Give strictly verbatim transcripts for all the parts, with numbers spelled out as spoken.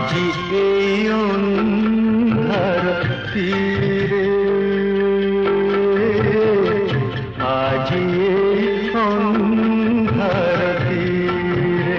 আজি এই অন্ধার তীরে, আজি এই অন্ধার তীরে।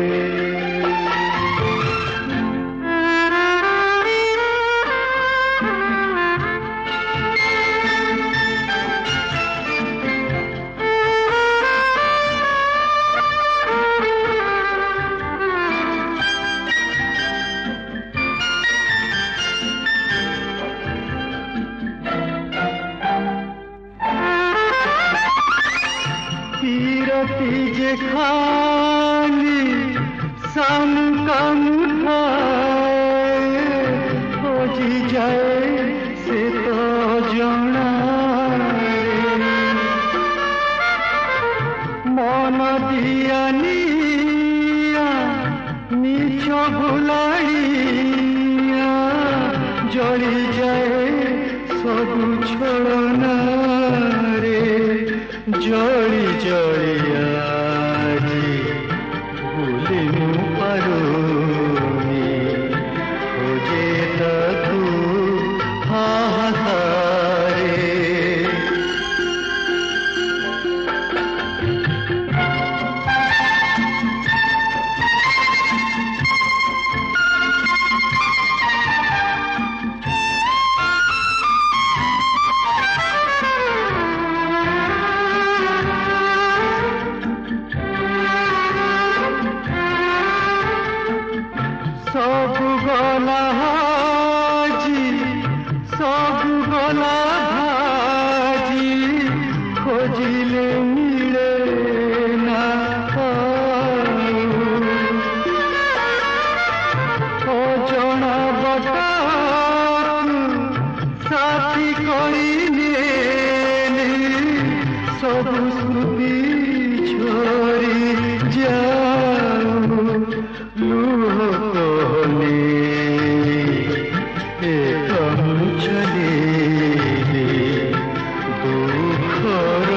तीरती जेखानी साम काम थाए, खोजी जाए से तो जना मन दिया निया नीच भुलाइया, जली जाए सबु छोड़ना रे, जली जली আজি भूली मु पारुनी, खोजे तू हाहारे। सब गला हाजी सब गला भाजी, खोजिले मिले ना ओ जना बटा साथी करिने, सब स्मृति छोड़ी जाऊ लूह कहने एकम चले दुखर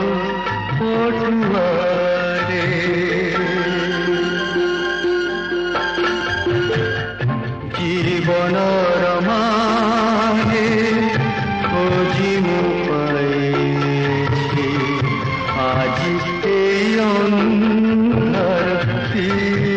पटुआरे। जीवनर माने खोजी मु पाइछि, আজি এই অন্ধার তীরে।